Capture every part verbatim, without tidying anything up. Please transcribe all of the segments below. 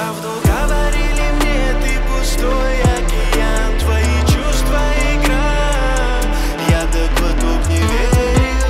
правду говорили мне, ты пустой океан, твои чувства игра. Я до глоток не верил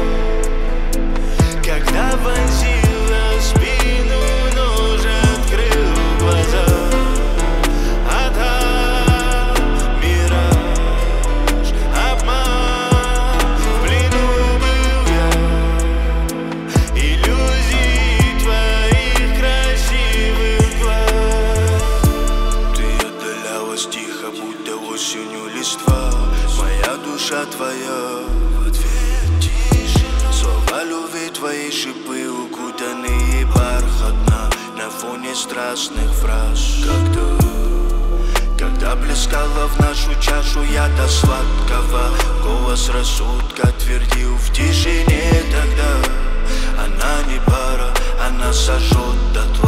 я, когда вонзила спину нож, открыл глаза. А там мираж, обман, в плену был я, иллюзии твоих красивых глаз. Ты отдалялась тихо, будто осенью листва, моя душа твоя в ответ тишина. Слова любви твои шипы, укутанные бархатно на фоне страстных фраз. Когда, когда плескала в нашу чашу яда сладкого, голос рассудка твердил в тишине тогда: она не пара, она сожжет дотла.